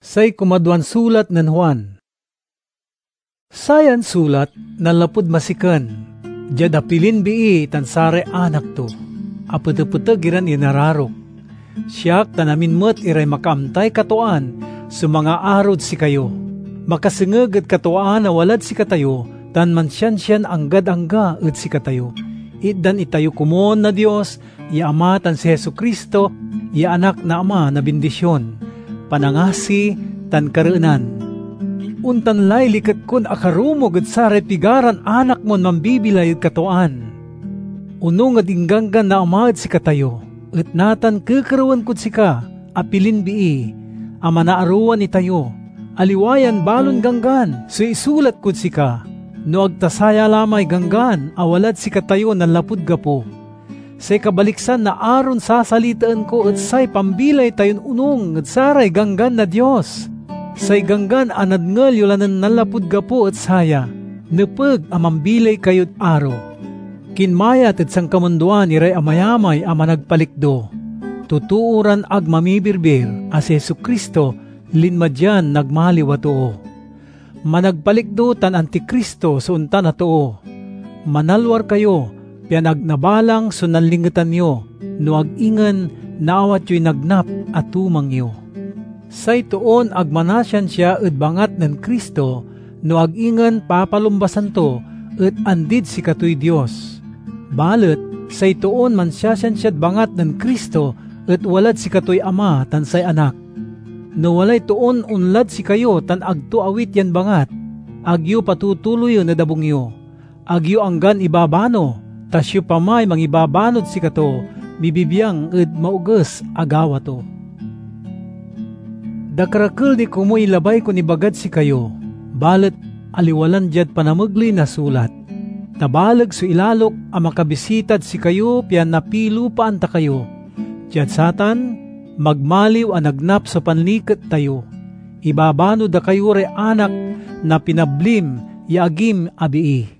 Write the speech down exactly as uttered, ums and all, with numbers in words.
Say kumadwan sulat nan Juan. Sayan sulat nalapud masikan, jad apilin bii tansare anak to, apete-pete giran inararok. Siyak tanamin met iray makaamtay katuan, sa mga arod si kayo. Makasengeged katuan na walad si katayo, tan mansyan-syan anggad-angga et si katayo. Itdan itayo kumon na Dios, ya ama tan si Hesu Kristo, ya anak na ama na bendisyon, panangasi tan kareunan. Untan lay liket kun akarumog et sare pigaran anak mon mambibilay et katuan. Uno nga dingganggan na ama et si katayo, et natan kekerawan kud sika, apilin bii, ama naaruan itayo, aliwayan balon ganggan, so isulat kud sika, no agtasaya lamay ganggan, awalad si katayo na lapud gapo. Say kabaliksan na aron sasalitaan ko at say pambilay tayon unong at saray ganggan na Diyos. Say ganggan anad ngal yulanan nalapud gapo at saya, nepeg amambilay kayot aro. Kinmayat at sang kamunduan iray amayamay ama nagpalikdo. Tutuuran ag mamibirbir as Hesu Kristo linmadyan nagmaliwatoo. Managpalikdo tan antikristo so unta na too. Manalwar kayo, pianag nabalang so nanlingitan nyo, no ag-ingan naawat yo'y nagnap at tumang nyo. Say tuon agmanasyan siya et bangat ng Kristo, no ag-ingan papalumbasan to, et andid si katoy Diyos. Balet, say tuon mansyasan siya bangat ng Kristo, et walad si katoy ama tan say anak. No walay tuon unlad si kayo tan agtuawit yan bangat, agyo patutuloy na dabungyo, agyo anggan ibabano, tasyo pamay mangibabanod si kato, bibibiyang ed mauges agawa to. Dakrakil di kumoy labay ko ni bagad si kayo, balet aliwalan jad panamagli na sulat. Tabalag so ilalok ang makabisitad si kayo, pian napilo pa anta kayo. Jad satan, magmaliw ang nagnap sa panlikat tayo. Ibabano da kayo re anak na pinablim, yaagim abii.